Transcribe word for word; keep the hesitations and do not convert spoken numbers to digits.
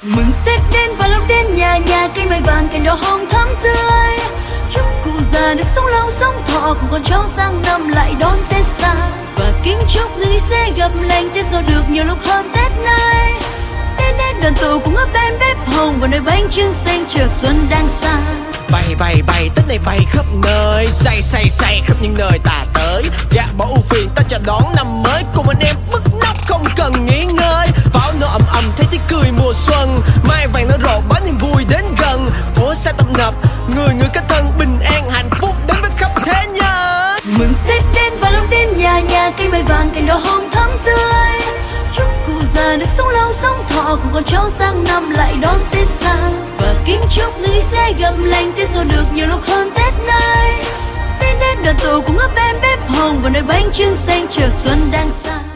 Mừng Tết đến và lúc đến nhà nhà cây mai vàng cành đào hồng thắm tươi. Chúc cụ già được sống lâu sống thọ, cùng con cháu sang năm lại đón Tết xa. Và kính chúc người sẽ gặp lành Tết giàu được nhiều lúc hơn Tết nay. Tết đến đoàn tụ cùng ở bên bếp hồng và nơi bánh trưng xanh chờ xuân đang xa. Bay bay bay Tết này bay khắp nơi, say say say khắp những nơi ta tới. Gạt bỏ ưu phiền ta chào đón năm mới, cùng anh em bứt nóc không cần nghỉ ngơi. Pháo nổ ầm ầm thấy tiếng cười mùa xuân, mai vàng nở rộ báo niềm vui đến gần. Phố xa tấp nập người người kết thân, bình an hạnh phúc đến với khắp thế nhân. Mừng Tết đến và lúc đến nhà nhà cây mai vàng cành đào hồng thắm tươi. Chúc cụ già được sống lâu sống thọ, cùng con cháu sang năm lại đón Tết xa. Và kính chúc người sẽ gặp lành Tết giàu được nhiều lúc hơn Tết nay. Tết đến đoàn tụ cùng ở bên bếp hồng và nơi bánh trưng xanh chờ xuân đang xa.